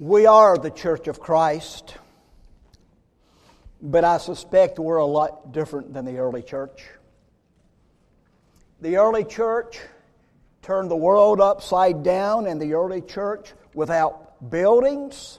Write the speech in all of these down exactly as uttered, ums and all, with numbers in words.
We are the Church of Christ, but I suspect we're a lot different than the early church. The early church turned the world upside down, and the early church, without buildings,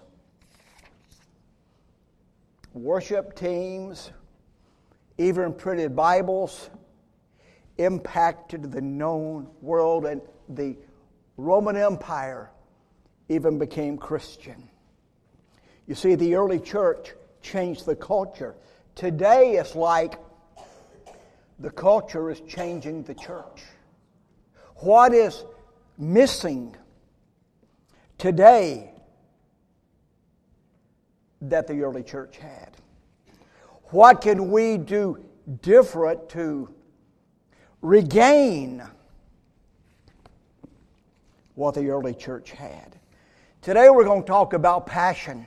worship teams, even printed Bibles, impacted the known world, and the Roman Empire even became Christian. You see, the early church changed the culture. Today it's like the culture is changing the church. What is missing today that the early church had? What can we do different to regain what the early church had? Today we're going to talk about passion.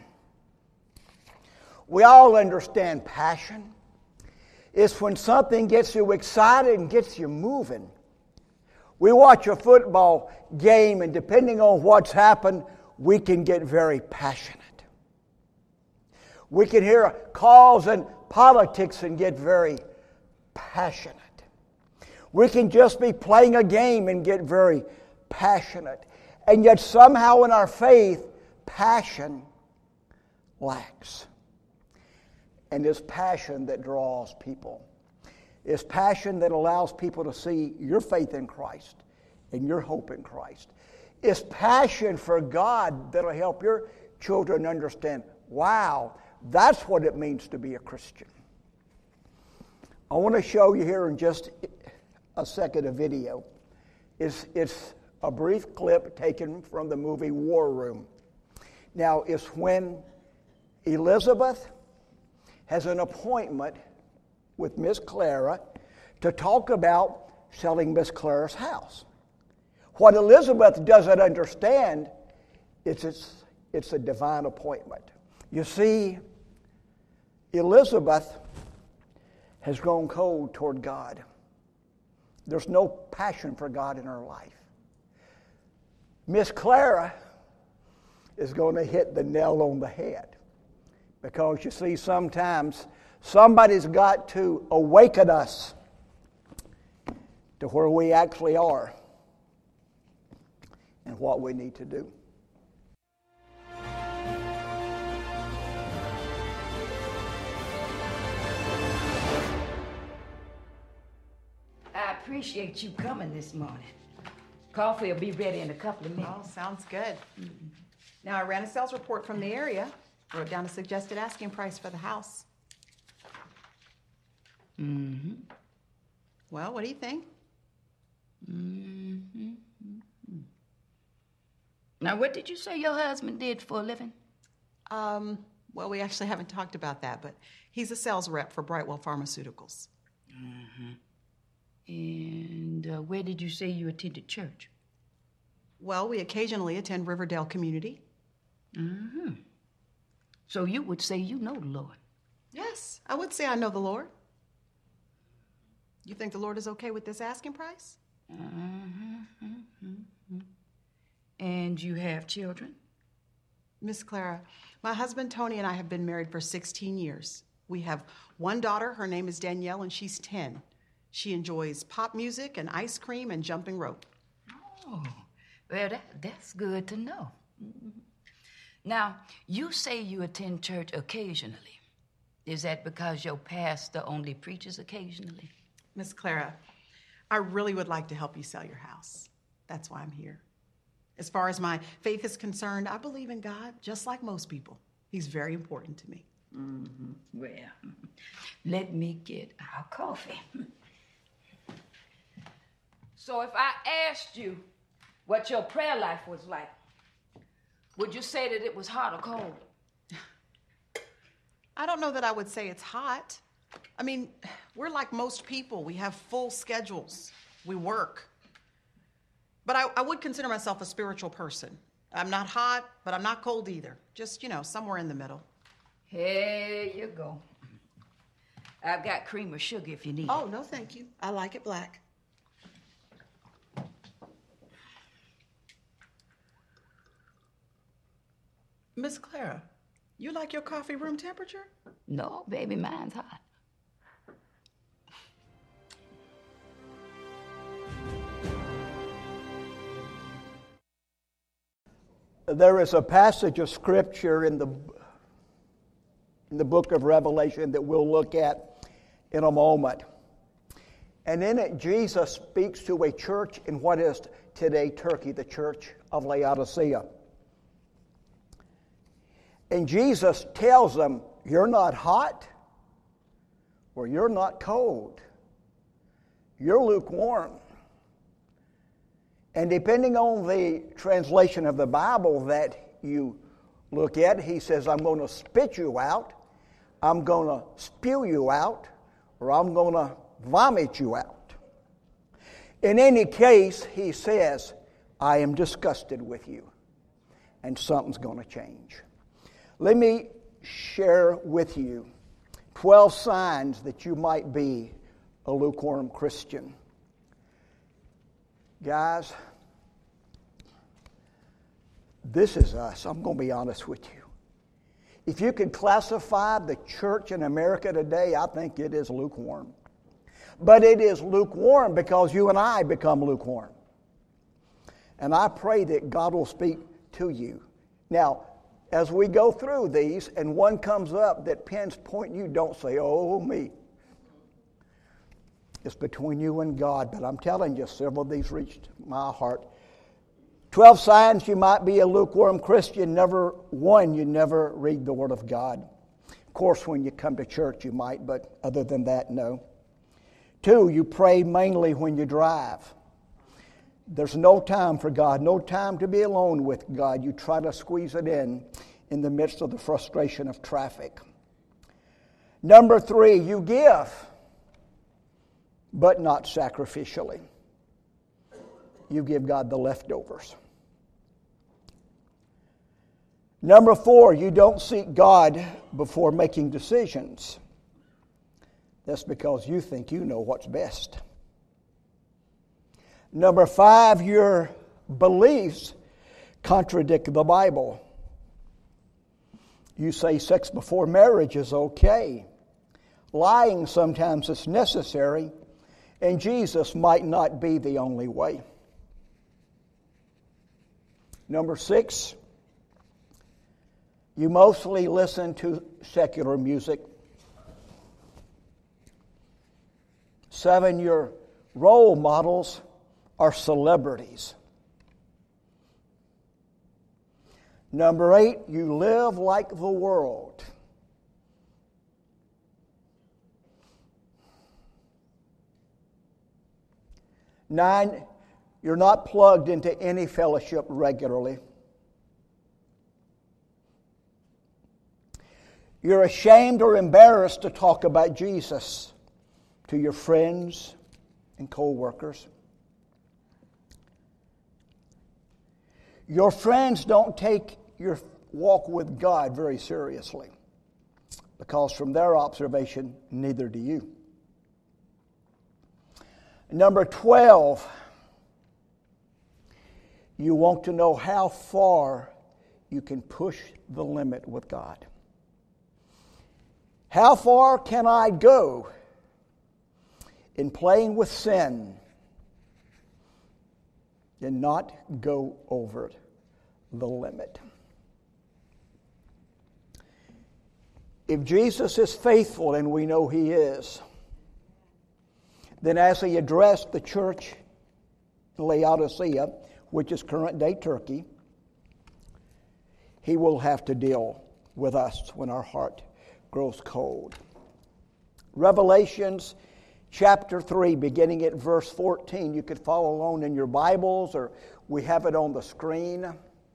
We all understand passion. It's when something gets you excited and gets you moving. We watch a football game, and depending on what's happened, we can get very passionate. We can hear calls in politics and get very passionate. We can just be playing a game and get very passionate. And yet somehow in our faith, passion lacks. And it's passion that draws people. It's passion that allows people to see your faith in Christ and your hope in Christ. It's passion for God that'll help your children understand, wow, that's what it means to be a Christian. I want to show you here in just a second a video. It's, it's a brief clip taken from the movie War Room. Now, it's when Elizabeth has an appointment with Miss Clara to talk about selling Miss Clara's house. What Elizabeth doesn't understand is it's, it's a divine appointment. You see, Elizabeth has grown cold toward God. There's no passion for God in her life. Miss Clara is going to hit the nail on the head. Because you see, sometimes somebody's got to awaken us to where we actually are and what we need to do. I appreciate you coming this morning. Coffee will be ready in a couple of minutes. Oh, sounds good. Mm-hmm. Now, I ran a sales report from the area. Wrote down a suggested asking price for the house. Mm-hmm. Well, what do you think? Mm-hmm. Now, what did you say your husband did for a living? Um, well, we actually haven't talked about that, but he's a sales rep for Brightwell Pharmaceuticals. Mm-hmm. And uh, where did you say you attended church? Well, we occasionally attend Riverdale Community. Mm-hmm. So you would say you know the Lord? Yes, I would say I know the Lord. You think the Lord is okay with this asking price? Mm-hmm. Mm-hmm. And you have children? Miss Clara, my husband Tony and I have been married for sixteen years. We have one daughter, her name is Danielle, and she's ten. She enjoys pop music and ice cream and jumping rope. Oh, well, that, that's good to know. Mm-hmm. Now, you say you attend church occasionally. Is that because your pastor only preaches occasionally? Miss Clara, I really would like to help you sell your house. That's why I'm here. As far as my faith is concerned, I believe in God just like most people. He's very important to me. Mm-hmm. Well, let me get our coffee. So if I asked you what your prayer life was like, would you say that it was hot or cold? I don't know that I would say it's hot. I mean, we're like most people. We have full schedules. We work. But I, I would consider myself a spiritual person. I'm not hot, but I'm not cold either. Just, you know, somewhere in the middle. Here you go. I've got cream or sugar if you need Oh, it. no, thank you. I like it black. Miss Clara, you like your coffee room temperature? No, baby, mine's hot. There is a passage of Scripture in the, in the book of Revelation that we'll look at in a moment. And in it, Jesus speaks to a church in what is today Turkey, the church of Laodicea. And Jesus tells them, you're not hot or you're not cold. You're lukewarm. And depending on the translation of the Bible that you look at, he says, I'm going to spit you out, I'm going to spew you out, or I'm going to vomit you out. In any case, he says, I am disgusted with you, and something's going to change. Let me share with you twelve signs that you might be a lukewarm Christian. Guys, this is us. I'm going to be honest with you. If you could classify the church in America today, I think it is lukewarm. But it is lukewarm because you and I become lukewarm. And I pray that God will speak to you. Now, as we go through these and one comes up that pins point you, don't say, oh, me. It's between you and God, but I'm telling you, several of these reached my heart. Twelve signs you might be a lukewarm Christian. Number one, you never read the Word of God. Of course, when you come to church, you might, but other than that, no. Two, you pray mainly when you drive. There's no time for God, no time to be alone with God. You try to squeeze it in in the midst of the frustration of traffic. Number three, you give, but not sacrificially. You give God the leftovers. Number four, you don't seek God before making decisions. That's because you think you know what's best. Number five, your beliefs contradict the Bible. You say sex before marriage is okay. Lying sometimes is necessary, and Jesus might not be the only way. Number six, you mostly listen to secular music. Seven, your role models are celebrities. Number eight, you live like the world. Nine, you're not plugged into any fellowship regularly. You're ashamed or embarrassed to talk about Jesus to your friends and co-workers. Your friends don't take your walk with God very seriously because from their observation, neither do you. Number twelve, you want to know how far you can push the limit with God. How far can I go in playing with sin and not go over the limit? If Jesus is faithful, and we know He is, then as He addressed the church in Laodicea, which is current-day Turkey, He will have to deal with us when our heart grows cold. Revelations chapter three, beginning at verse fourteen. You could follow along in your Bibles, or we have it on the screen.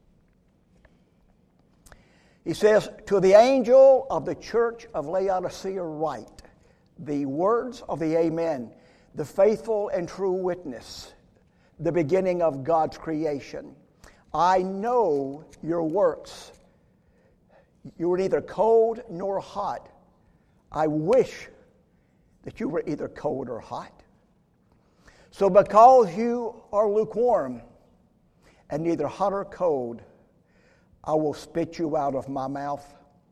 He says, to the angel of the church of Laodicea write, the words of the Amen, the faithful and true witness, the beginning of God's creation. I know your works. You were neither cold nor hot. I wish that you were either cold or hot. So because you are lukewarm and neither hot or cold, I will spit you out of my mouth.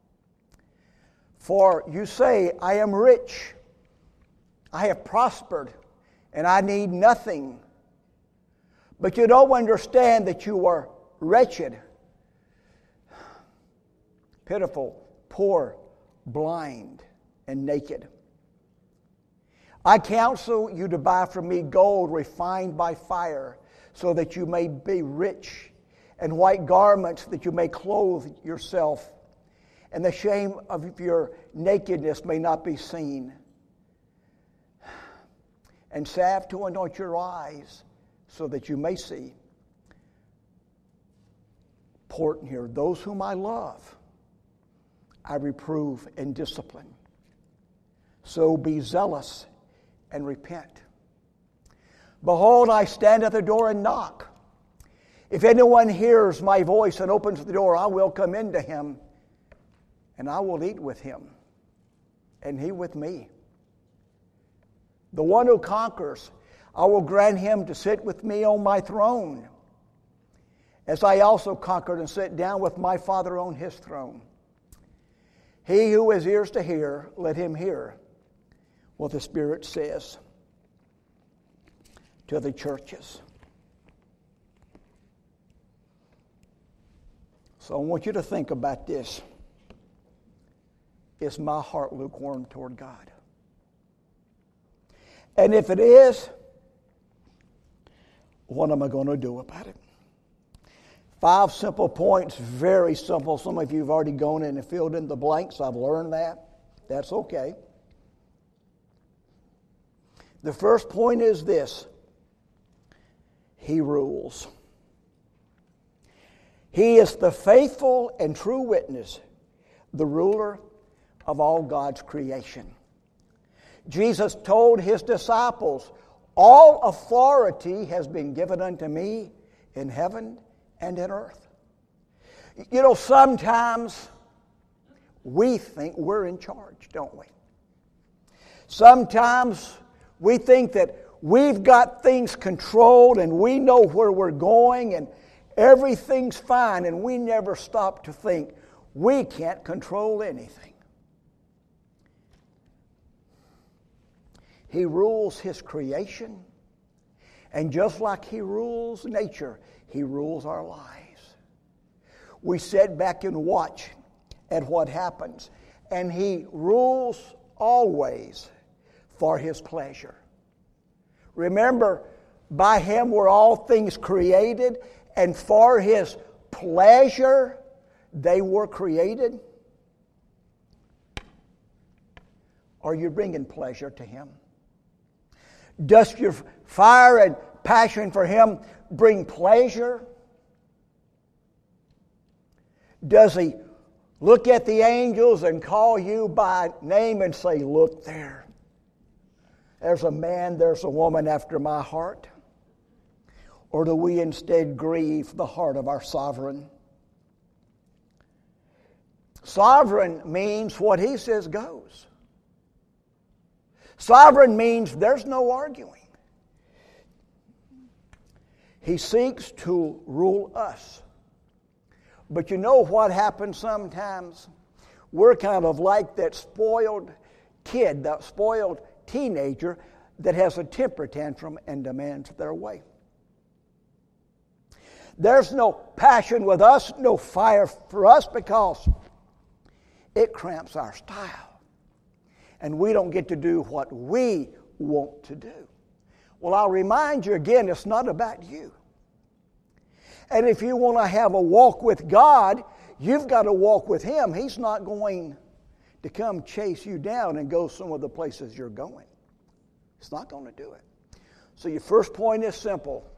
For you say, I am rich, I have prospered, and I need nothing. But you don't understand that you are wretched, pitiful, poor, blind, and naked. I counsel you to buy from me gold refined by fire, so that you may be rich, and white garments that you may clothe yourself, and the shame of your nakedness may not be seen. And salve to anoint your eyes, so that you may see. Important here, those whom I love, I reprove and discipline. So be zealous and repent. Behold, I stand at the door and knock. If anyone hears my voice and opens the door, I will come into him, and I will eat with him, and he with me. The one who conquers, I will grant him to sit with me on my throne, as I also conquered and sat down with my Father on his throne. He who has ears to hear, let him hear what the Spirit says to the churches. So I want you to think about this. Is my heart lukewarm toward God? And if it is, what am I going to do about it? Five simple points, very simple. Some of you have already gone in and filled in the blanks. I've learned that. That's okay. The first point is this: He rules. He is the faithful and true witness, the ruler of all God's creation. Jesus told his disciples, all authority has been given unto me in heaven and in earth. You know, sometimes we think we're in charge, don't we? Sometimes we think that we've got things controlled and we know where we're going and everything's fine, and we never stop to think we can't control anything. He rules his creation, and just like he rules nature, he rules our lives. We sit back and watch at what happens, and he rules always for his pleasure. Remember, by him were all things created, and for his pleasure they were created. Are you bringing pleasure to him? Does your fire and passion for him bring pleasure? Does he look at the angels and call you by name and say, look there, there's a man, there's a woman after my heart? Or do we instead grieve the heart of our sovereign? Sovereign means what he says goes. Sovereign means there's no arguing. He seeks to rule us. But you know what happens sometimes? We're kind of like that spoiled kid, that spoiled teenager that has a temper tantrum and demands their way. There's no passion with us, no fire for us, because it cramps our style. And we don't get to do what we want to do. Well, I'll remind you again, it's not about you. And if you want to have a walk with God, you've got to walk with him. He's not going to come chase you down and go some of the places you're going. He's not going to do it. So your first point is simple.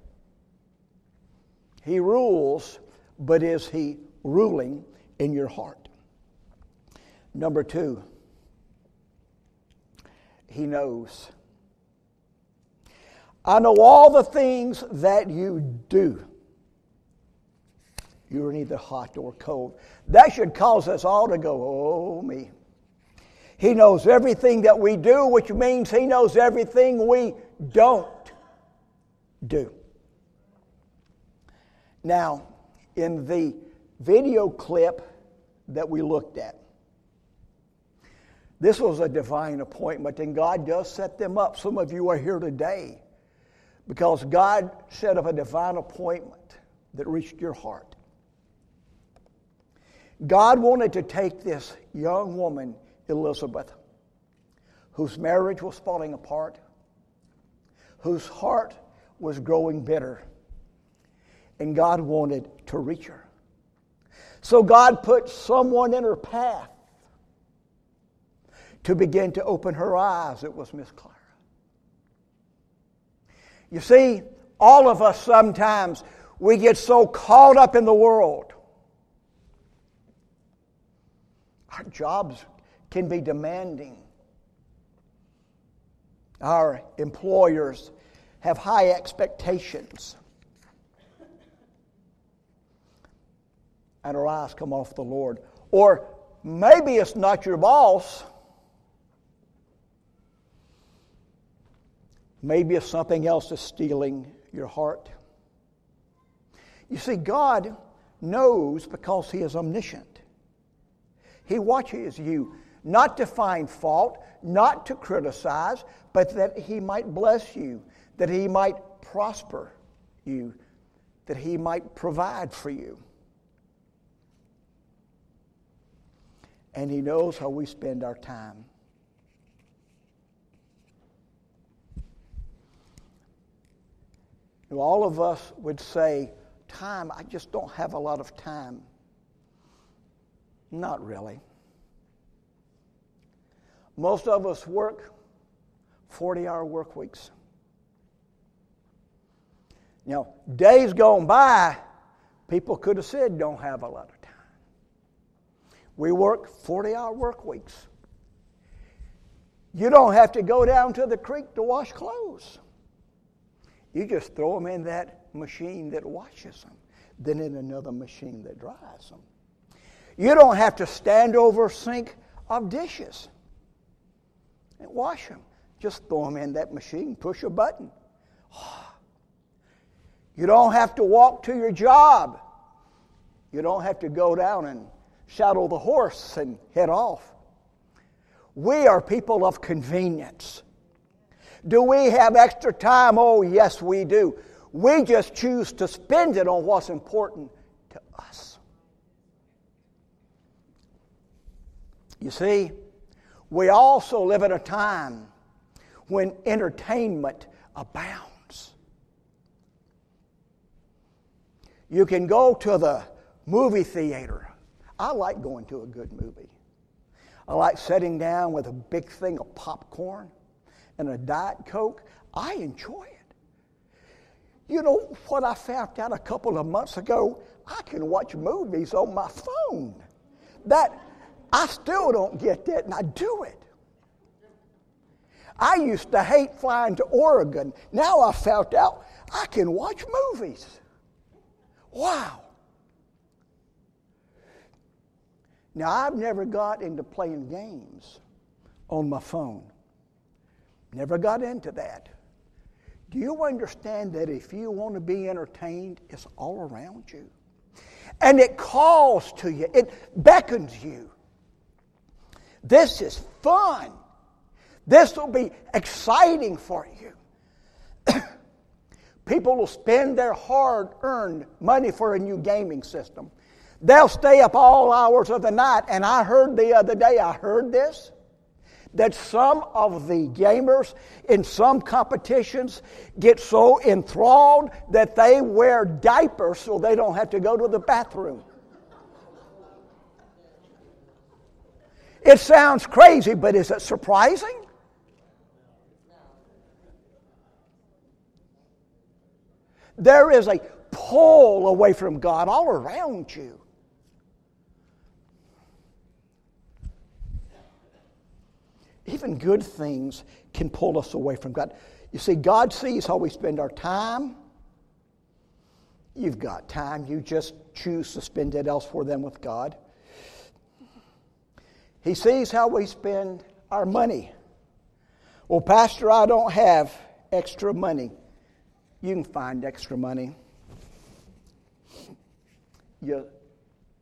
He rules, but is he ruling in your heart? Number two, he knows. I know all the things that you do. You're neither hot or cold. That should cause us all to go, oh me. He knows everything that we do, which means he knows everything we don't do. Now, in the video clip that we looked at. This was a divine appointment, and God does set them up. Some of you are here today because God set up a divine appointment that reached your heart. God wanted to take this young woman, Elizabeth, whose marriage was falling apart, whose heart was growing bitter, and God wanted to reach her. So God put someone in her path to begin to open her eyes. It was Miss Clara. You see, all of us sometimes, we get so caught up in the world. Our jobs can be demanding. Our employers have high expectations. And our eyes come off the Lord. Or maybe it's not your boss. Maybe it's something else that's stealing your heart. You see, God knows because He is omniscient. He watches you not to find fault, not to criticize, but that He might bless you, that He might prosper you, that He might provide for you. And He knows how we spend our time. All of us would say, time, I just don't have a lot of time. Not really. Most of us work forty-hour work weeks. Now, days gone by, people could have said don't have a lot of time. We work forty-hour work weeks. You don't have to go down to the creek to wash clothes. You just throw them in that machine that washes them, then in another machine that dries them. You don't have to stand over a sink of dishes and wash them. Just throw them in that machine, push a button. You don't have to walk to your job. You don't have to go down and saddle the horse and head off. We are people of convenience. Do we have extra time? Oh, yes, we do. We just choose to spend it on what's important to us. You see, we also live in a time when entertainment abounds. You can go to the movie theater. I like going to a good movie. I like sitting down with a big thing of popcorn and a Diet Coke. I enjoy it. You know what I found out a couple of months ago? I can watch movies on my phone. That, I still don't get that, and I do it. I used to hate flying to Oregon. Now I found out I can watch movies. Wow. Now, I've never got into playing games on my phone. Never got into that. Do you understand that if you want to be entertained, it's all around you? And it calls to you. It beckons you. This is fun. This will be exciting for you. People will spend their hard-earned money for a new gaming system. They'll stay up all hours of the night. And I heard the other day, I heard this, that some of the gamers in some competitions get so enthralled that they wear diapers so they don't have to go to the bathroom. It sounds crazy, but is it surprising? There is a pull away from God all around you. Even good things can pull us away from God. You see, God sees how we spend our time. You've got time. You just choose to spend it elsewhere than with God. He sees how we spend our money. Well, Pastor, I don't have extra money. You can find extra money. You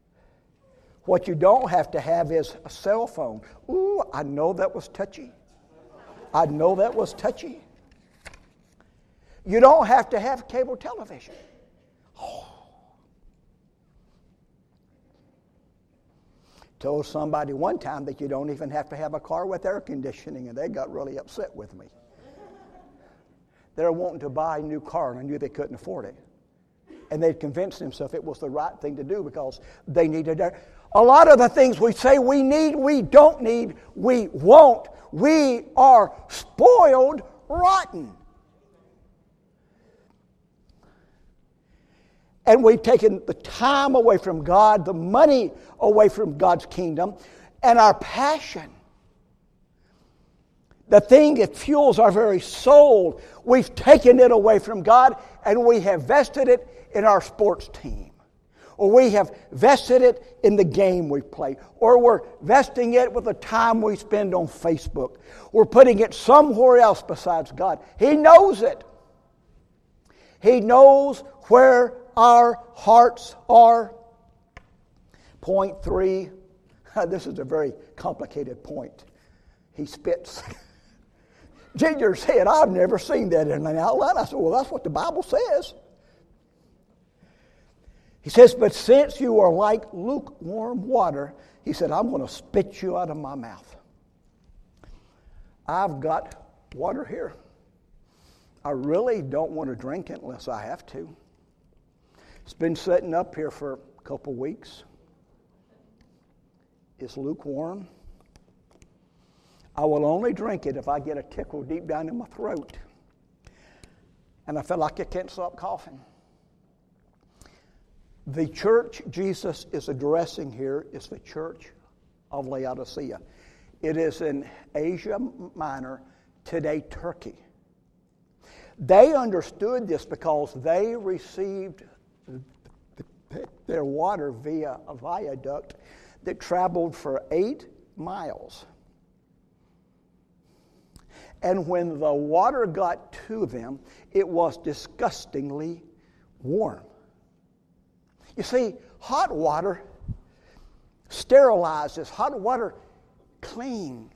What you don't have to have is a cell phone. Ooh, I know that was touchy. I know that was touchy. You don't have to have cable television. Oh. Told somebody one time that you don't even have to have a car with air conditioning, and they got really upset with me. They're wanting to buy a new car, and I knew they couldn't afford it. And they'd convinced themselves it was the right thing to do because they needed air. A lot of the things we say we need, we don't need, we won't. We are spoiled rotten. And we've taken the time away from God, the money away from God's kingdom, and our passion. The thing that fuels our very soul, we've taken it away from God, and we have vested it in our sports team. Or we have vested it in the game we play. Or we're vesting it with the time we spend on Facebook. We're putting it somewhere else besides God. He knows it. He knows where our hearts are. Point three. This is a very complicated point. He spits. Ginger said, I've never seen that in an outline. I said, well, that's what the Bible says. He says, but since you are like lukewarm water, he said, I'm going to spit you out of my mouth. I've got water here. I really don't want to drink it unless I have to. It's been sitting up here for a couple weeks. It's lukewarm. I will only drink it if I get a tickle deep down in my throat. And I feel like I can't stop coughing. The church Jesus is addressing here is the church of Laodicea. It is in Asia Minor, today Turkey. They understood this because they received their water via a viaduct that traveled for eight miles. And when the water got to them, it was disgustingly warm. You see, hot water sterilizes. Hot water cleans.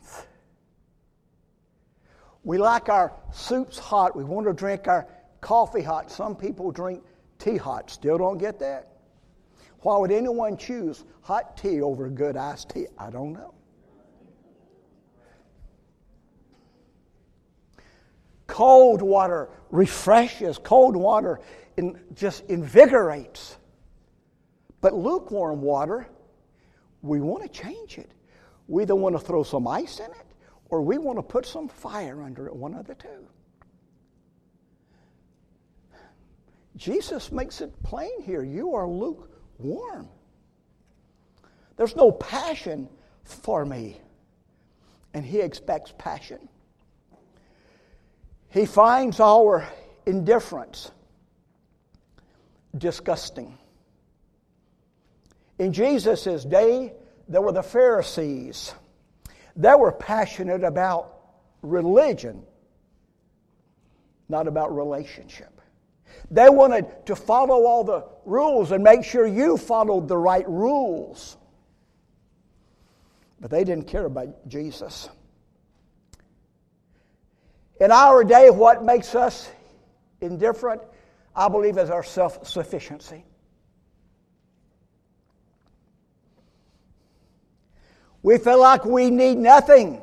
We like our soups hot. We want to drink our coffee hot. Some people drink tea hot. Still don't get that? Why would anyone choose hot tea over good iced tea? I don't know. Cold water refreshes. Cold water in, just invigorates. But lukewarm water, we want to change it. We either want to throw some ice in it or we want to put some fire under it, one of the two. Jesus makes it plain here. You are lukewarm. There's no passion for me. And he expects passion. He finds our indifference disgusting. In Jesus' day, there were the Pharisees. They were passionate about religion, not about relationship. They wanted to follow all the rules and make sure you followed the right rules. But they didn't care about Jesus. In our day, what makes us indifferent, I believe, is our self-sufficiency. We feel like we need nothing.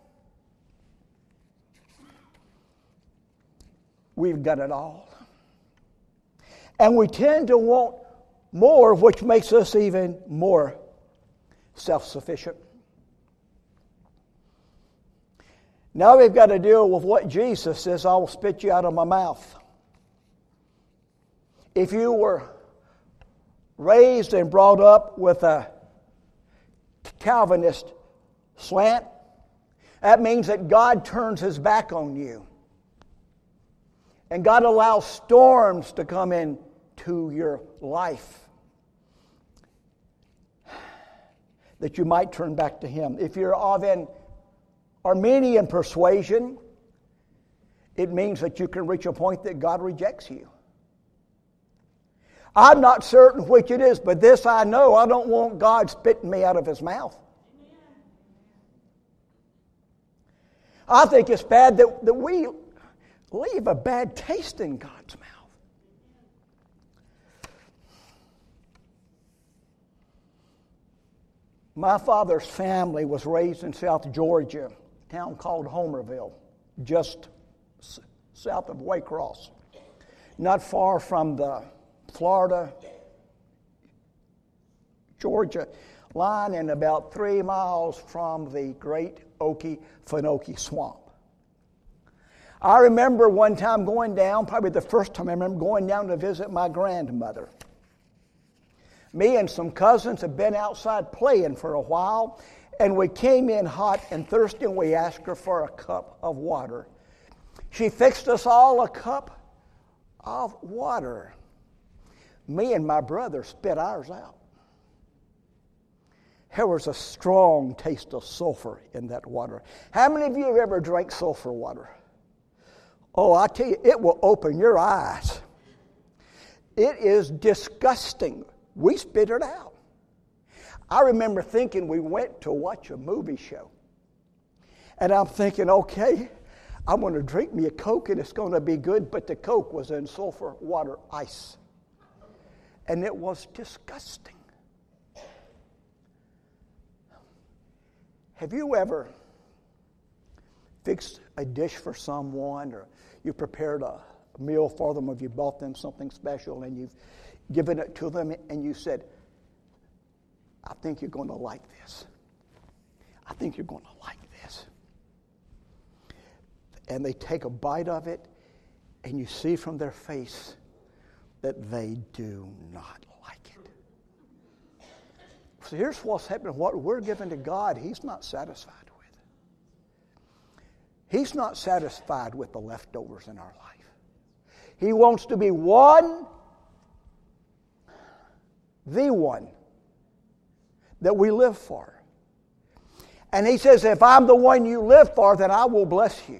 We've got it all. And we tend to want more, which makes us even more self-sufficient. Now we've got to deal with what Jesus says, I will spit you out of my mouth. If you were raised and brought up with a Calvinist slant, that means that God turns his back on you. And God allows storms to come into your life that you might turn back to him. If you're of an Arminian persuasion, it means that you can reach a point that God rejects you. I'm not certain which it is, but this I know, I don't want God spitting me out of His mouth. I think it's bad that, that we leave a bad taste in God's mouth. My father's family was raised in South Georgia, a town called Homerville, just s- south of Waycross, not far from the Florida, Georgia line and about three miles from the great Okefenokee Swamp. I remember one time going down, probably the first time I remember going down to visit my grandmother. Me and some cousins had been outside playing for a while, and we came in hot and thirsty, and we asked her for a cup of water. She fixed us all a cup of water. Me and my brother spit ours out. There was a strong taste of sulfur in that water. How many of you have ever drank sulfur water? Oh, I tell you, it will open your eyes. It is disgusting. We spit it out. I remember thinking we went to watch a movie show. And I'm thinking, okay, I'm going to drink me a Coke and it's going to be good, but the Coke was in sulfur water ice. And it was disgusting. Have you ever fixed a dish for someone, or you prepared a meal for them, or you bought them something special and you've given it to them and you said, I think you're going to like this. I think you're going to like this. And they take a bite of it and you see from their face that they do not like it. So here's what's happening. What we're giving to God, He's not satisfied with. He's not satisfied with the leftovers in our life. He wants to be one, the one that we live for. And He says, if I'm the one you live for, then I will bless you.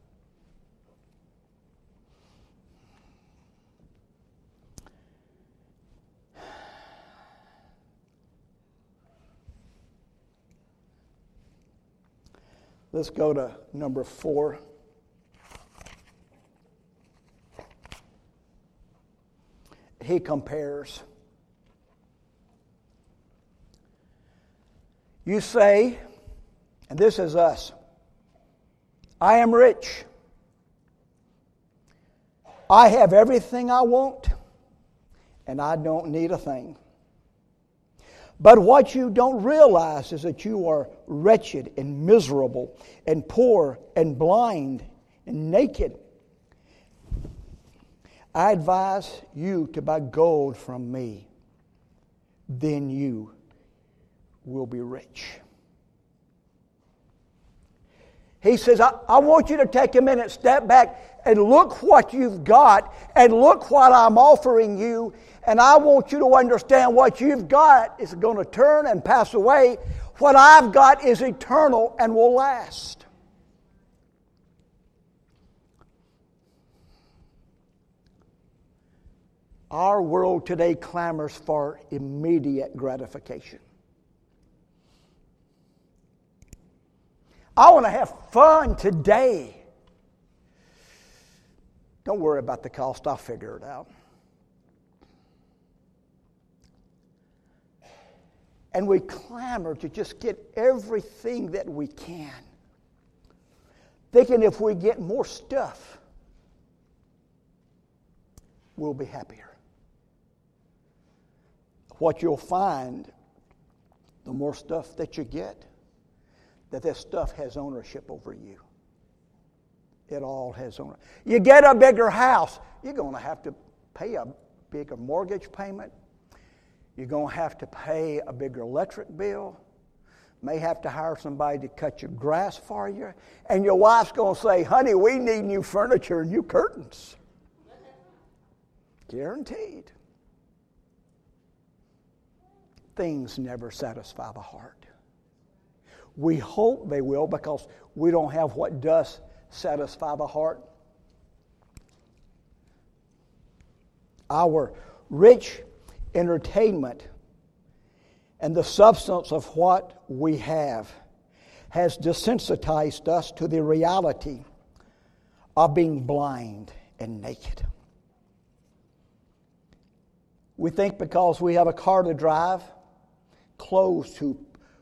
Let's go to number four. He compares. You say, and this is us, I am rich. I have everything I want, and I don't need a thing. But what you don't realize is that you are wretched and miserable and poor and blind and naked. I advise you to buy gold from me. Then you will be rich. He says, I, I want you to take a minute, step back, and look what you've got, and look what I'm offering you. And I want you to understand what you've got is going to turn and pass away. What I've got is eternal and will last. Our world today clamors for immediate gratification. I want to have fun today. Don't worry about the cost. I'll figure it out. And we clamor to just get everything that we can, thinking if we get more stuff, we'll be happier. What you'll find, the more stuff that you get, that this stuff has ownership over you. It all has ownership. You get a bigger house, you're going to have to pay a bigger mortgage payment. You're going to have to pay a bigger electric bill. May have to hire somebody to cut your grass for you. And your wife's going to say, honey, we need new furniture and new curtains. Guaranteed. Things never satisfy the heart. We hope they will because we don't have what does satisfy the heart. Our rich entertainment and the substance of what we have has desensitized us to the reality of being blind and naked. We think because we have a car to drive, clothes to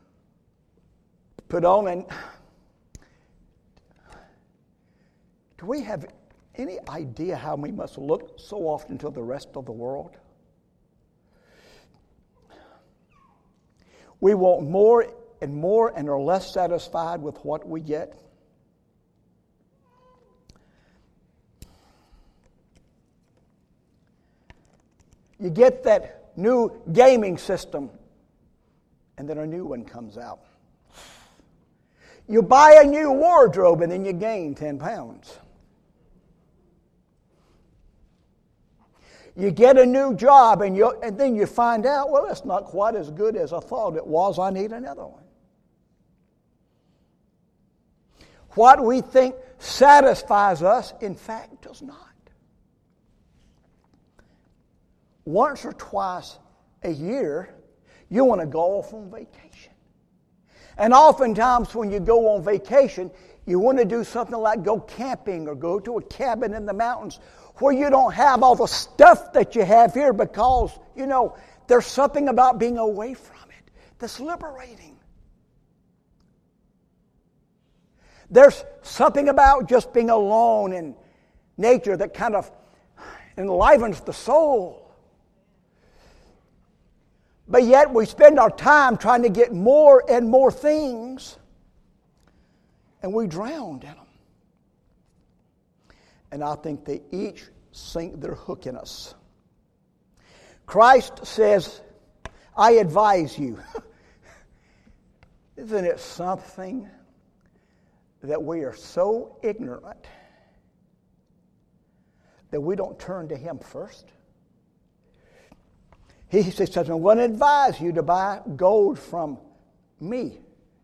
put on, and do we have any idea how we must look so often to the rest of the world? We want more and more and are less satisfied with what we get. You get that new gaming system, and then a new one comes out. You buy a new wardrobe, and then you gain ten pounds. You get a new job, and, you, and then you find out, well, it's not quite as good as I thought it was. I need another one. What we think satisfies us, in fact, does not. Once or twice a year, you want to go off on vacation. And oftentimes when you go on vacation, you want to do something like go camping or go to a cabin in the mountains where you don't have all the stuff that you have here because, you know, there's something about being away from it that's liberating. There's something about just being alone in nature that kind of enlivens the soul. But yet we spend our time trying to get more and more things, and we drown in them. And I think they each sink their hook in us. Christ says, I advise you. Isn't it something that we are so ignorant that we don't turn to Him first? He says, I'm going to advise you to buy gold from me.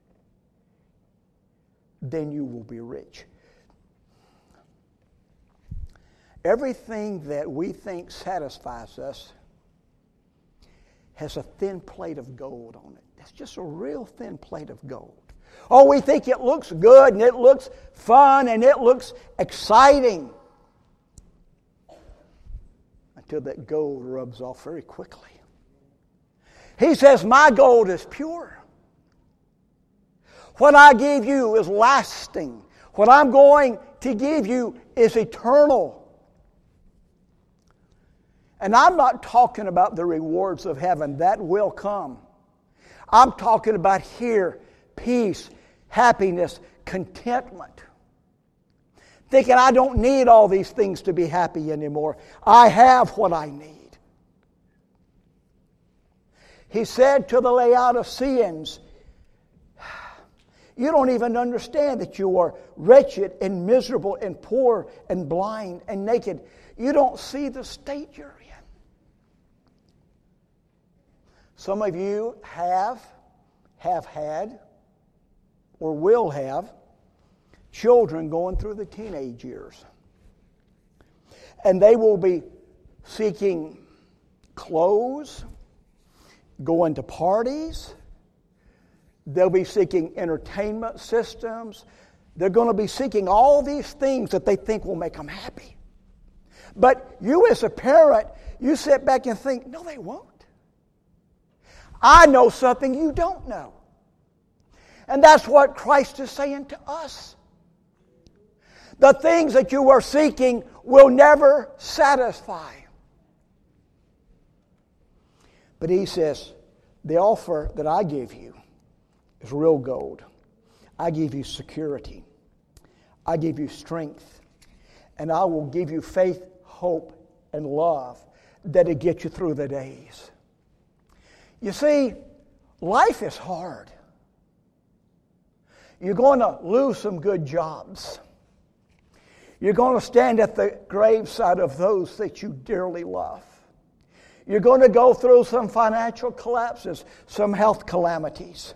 Then you will be rich. Everything that we think satisfies us has a thin plate of gold on it. That's just a real thin plate of gold. Oh, we think it looks good and it looks fun and it looks exciting until that gold rubs off very quickly. He says, my gold is pure. What I give you is lasting. What I'm going to give you is eternal. And I'm not talking about the rewards of heaven. That will come. I'm talking about here, peace, happiness, contentment. Thinking I don't need all these things to be happy anymore. I have what I need. He said to the Laodiceans, you don't even understand that you are wretched and miserable and poor and blind and naked. You don't see the state you're in. Some of you have, have had, or will have, children going through the teenage years. And they will be seeking clothes, going to parties. They'll be seeking entertainment systems. They're going to be seeking all these things that they think will make them happy. But you as a parent, you sit back and think, no, they won't. I know something you don't know. And that's what Christ is saying to us. The things that you are seeking will never satisfy. But He says, the offer that I give you is real gold. I give you security. I give you strength. And I will give you faith, hope, and love that'll get you through the days. You see, life is hard. You're going to lose some good jobs. You're going to stand at the graveside of those that you dearly love. You're going to go through some financial collapses, some health calamities.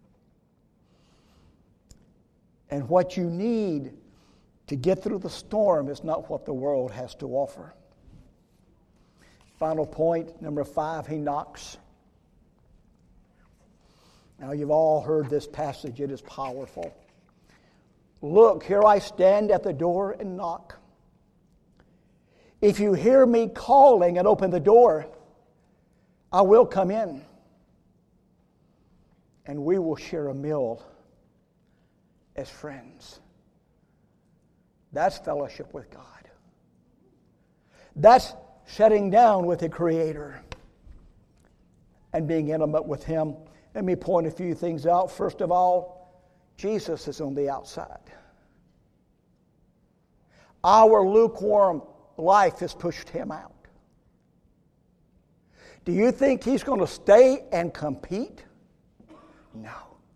And what you need to get through the storm is not what the world has to offer. Final point, number five, he knocks. Now, you've all heard this passage. It is powerful. Look, here I stand at the door and knock. If you hear me calling and open the door, I will come in, and we will share a meal as friends. That's fellowship with God. That's sitting down with the Creator and being intimate with Him. Let me point a few things out. First of all, Jesus is on the outside. Our lukewarm life has pushed Him out. Do you think He's going to stay and compete? No.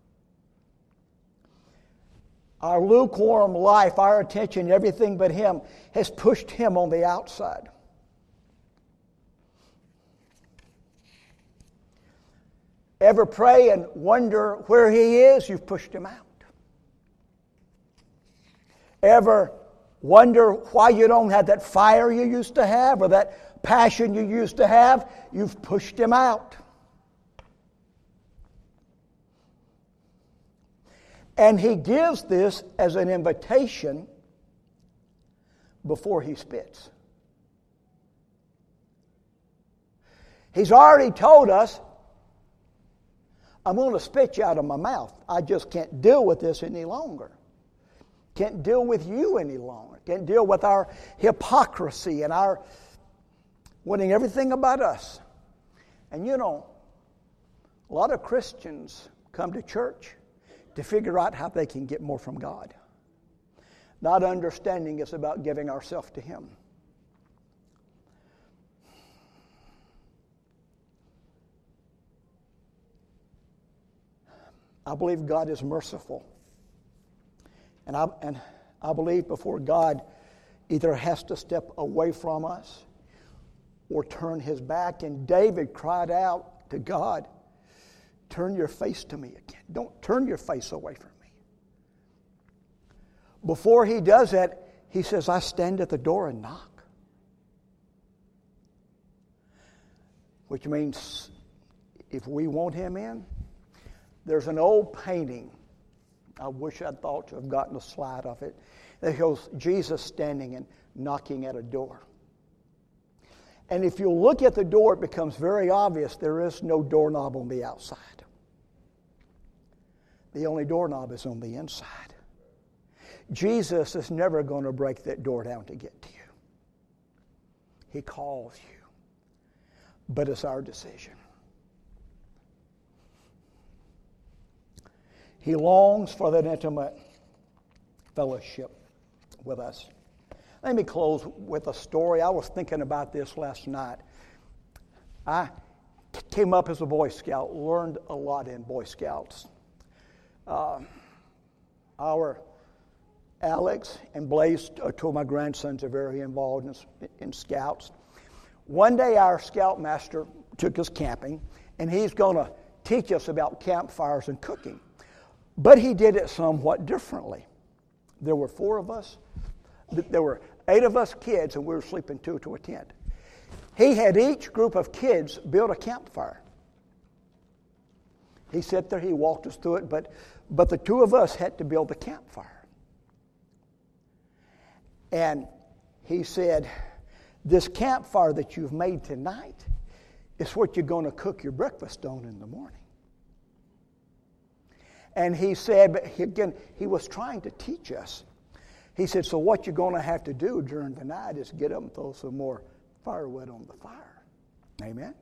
Our lukewarm life, our attention, everything but Him, has pushed Him on the outside. Ever pray and wonder where He is? You've pushed Him out. Ever wonder why you don't have that fire you used to have or that passion you used to have? You've pushed Him out. And He gives this as an invitation before He spits. He's already told us, I'm going to spit you out of my mouth. I just can't deal with this any longer. Can't deal with you any longer. Can't deal with our hypocrisy and our wanting everything about us. And you know, a lot of Christians come to church to figure out how they can get more from God. Not understanding it's about giving ourselves to Him. I believe God is merciful. And I, and I believe before God either has to step away from us or turn His back. And David cried out to God, turn your face to me again. Don't turn your face away from me. Before he does that, he says, I stand at the door and knock. Which means if we want Him in, there's an old painting. I wish I'd thought to have gotten a slide of it. That shows Jesus standing and knocking at a door. And if you look at the door, it becomes very obvious there is no doorknob on the outside. The only doorknob is on the inside. Jesus is never going to break that door down to get to you. He calls you. But it's our decision. He longs for that intimate fellowship with us. Let me close with a story. I was thinking about this last night. I came up as a Boy Scout, learned a lot in Boy Scouts. Uh, our Alex and Blaze, two of my grandsons, are very involved in, in Scouts. One day our Scoutmaster took us camping, and he's going to teach us about campfires and cooking. But he did it somewhat differently. There were four of us. There were eight of us kids, and we were sleeping two to a tent. He had each group of kids build a campfire. He sat there, he walked us through it, but, but the two of us had to build the campfire. And he said, this campfire that you've made tonight is what you're going to cook your breakfast on in the morning. And he said, but he, again, he was trying to teach us. He said, so what you're going to have to do during the night is get up and throw some more firewood on the fire. Amen?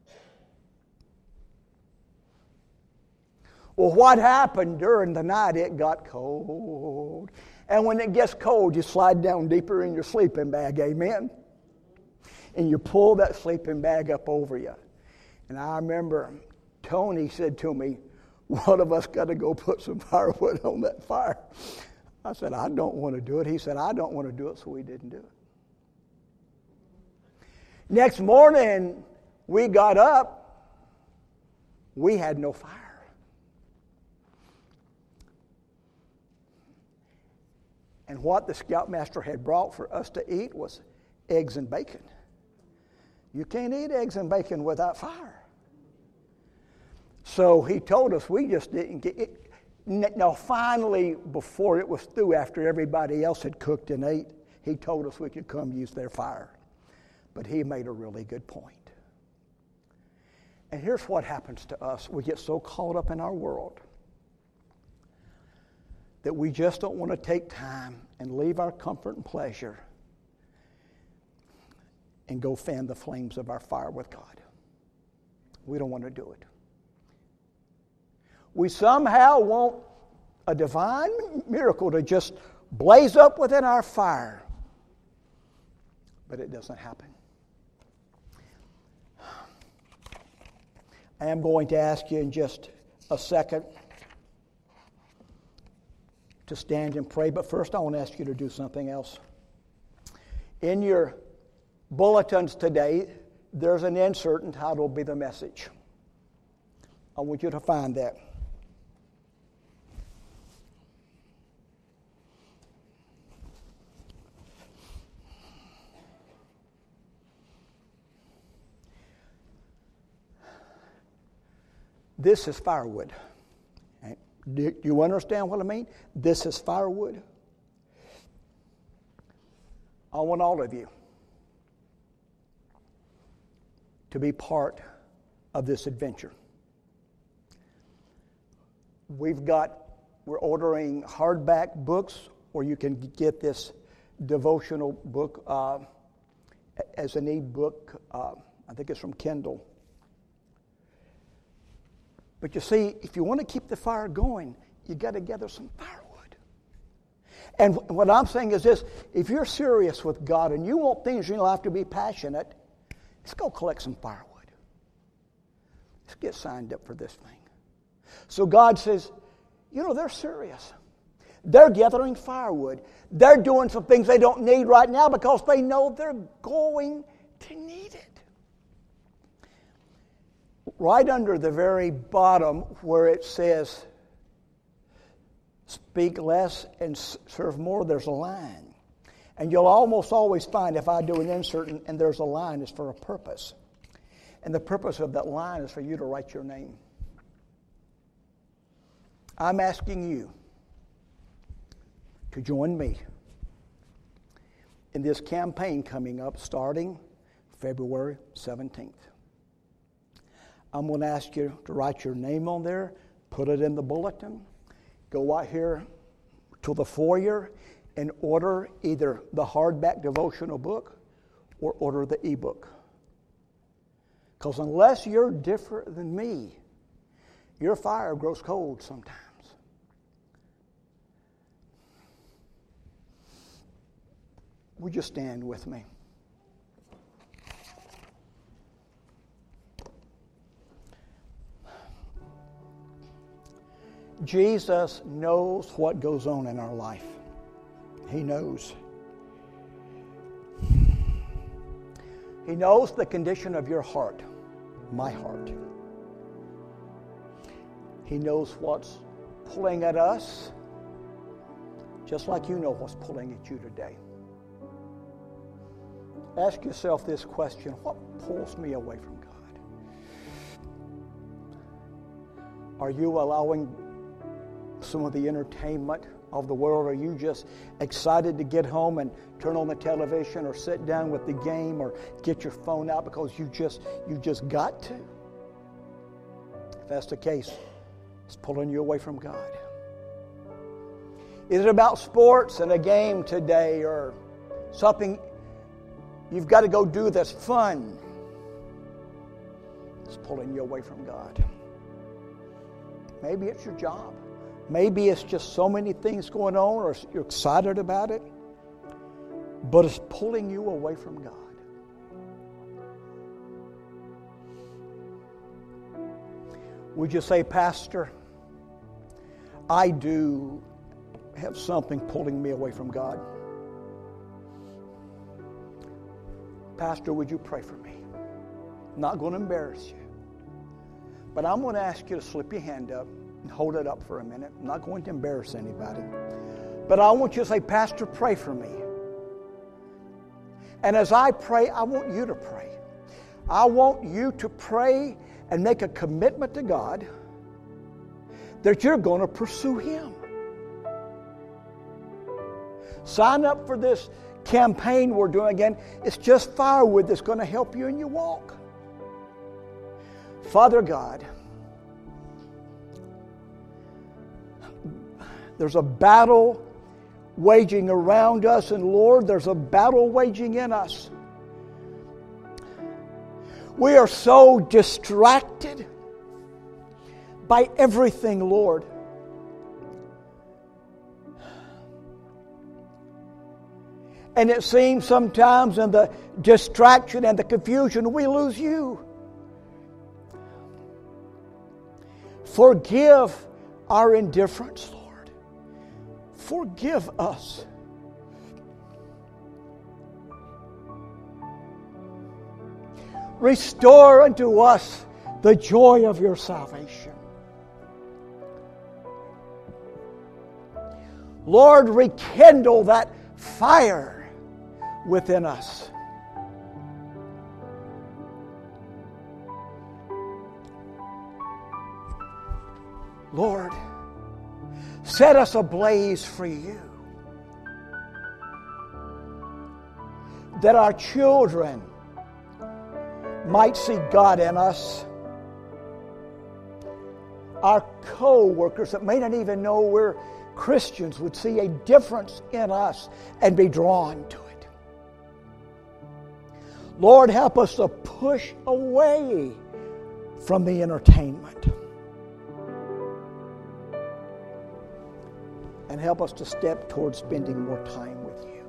Well, what happened during the night? It got cold. And when it gets cold, you slide down deeper in your sleeping bag. Amen? And you pull that sleeping bag up over you. And I remember Tony said to me, one of us got to go put some firewood on that fire. I said, I don't want to do it. He said, I don't want to do it, so we didn't do it. Next morning, we got up. We had no fire. And what the Scoutmaster had brought for us to eat was eggs and bacon. You can't eat eggs and bacon without fire. So he told us we just didn't get it. Now, finally, before it was through, after everybody else had cooked and ate, he told us we could come use their fire. But he made a really good point. And here's what happens to us. We get so caught up in our world that we just don't want to take time and leave our comfort and pleasure and go fan the flames of our fire with God. We don't want to do it. We somehow want a divine miracle to just blaze up within our fire. But it doesn't happen. I am going to ask you in just a second to stand and pray, but first I want to ask you to do something else. In your bulletins today, there's an insert entitled Be the Message. I want you to find that. This is firewood. Do you understand what I mean? This is firewood. I want all of you to be part of this adventure. We've got, we're ordering hardback books, or you can get this devotional book uh, as an e-book. Uh, I think it's from Kindle. But you see, if you want to keep the fire going, you got to gather some firewood. And what I'm saying is this: if you're serious with God and you want things in your life to be passionate, let's go collect some firewood. Let's get signed up for this thing. So God says, you know, they're serious. They're gathering firewood. They're doing some things they don't need right now because they know they're going to need it. Right under the very bottom where it says, speak less and serve more, there's a line. And you'll almost always find if I do an insert and there's a line, it's for a purpose. And the purpose of that line is for you to write your name. I'm asking you to join me in this campaign coming up starting February seventeenth. I'm going to ask you to write your name on there, put it in the bulletin, go out here to the foyer and order either the hardback devotional book or order the ebook. Because unless you're different than me, your fire grows cold sometimes. Would you stand with me? Jesus knows what goes on in our life. He knows. He knows the condition of your heart, my heart. He knows what's pulling at us, just like you know what's pulling at you today. Ask yourself this question: what pulls me away from God? Are you allowing some of the entertainment of the world? Are you just excited to get home and turn on the television or sit down with the game or get your phone out because you just you just got to? If that's the case, it's pulling you away from God. Is it about sports and a game today or something you've got to go do that's fun? It's pulling you away from God. Maybe it's your job. Maybe it's just so many things going on, or you're excited about it, but it's pulling you away from God. Would you say, Pastor, I do have something pulling me away from God? Pastor, would you pray for me? I'm not going to embarrass you, but I'm going to ask you to slip your hand up and hold it up for a minute. I'm not going to embarrass anybody. But I want you to say, Pastor, pray for me. And as I pray, I want you to pray. I want you to pray and make a commitment to God that you're going to pursue Him. Sign up for this campaign we're doing again. It's just firewood that's going to help you in your walk. Father God, there's a battle waging around us, and Lord, there's a battle waging in us. We are so distracted by everything, Lord. And it seems sometimes in the distraction and the confusion, we lose you. Forgive our indifference, Lord. Forgive us. Restore unto us the joy of your salvation. Lord, rekindle that fire within us. Lord, set us ablaze for you, that our children might see God in us. Our co-workers that may not even know we're Christians would see a difference in us and be drawn to it. Lord, help us to push away from the entertainment. And help us to step towards spending more time with you.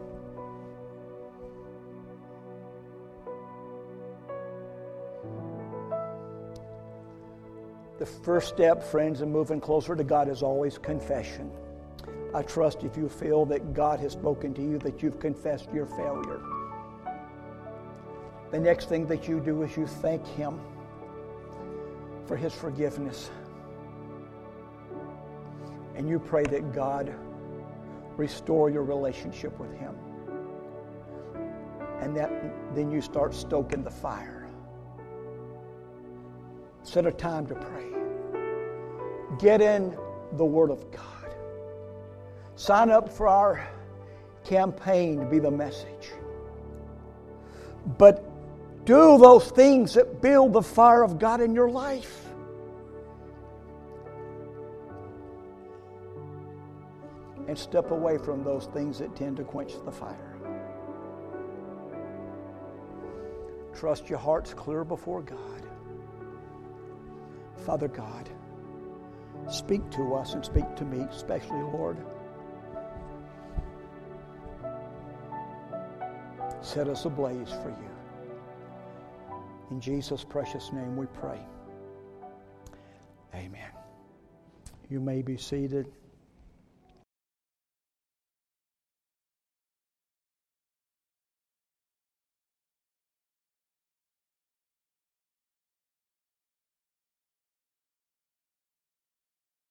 The first step, friends, in moving closer to God is always confession. I trust if you feel that God has spoken to you, that you've confessed your failure. The next thing that you do is you thank Him for His forgiveness. And you pray that God restore your relationship with Him. And that then you start stoking the fire. Set a time to pray. Get in the Word of God. Sign up for our campaign to be the message. But do those things that build the fire of God in your life. And step away from those things that tend to quench the fire. Trust your hearts clear before God. Father God, speak to us and speak to me, especially, Lord. Set us ablaze for you. In Jesus' precious name we pray. Amen. You may be seated.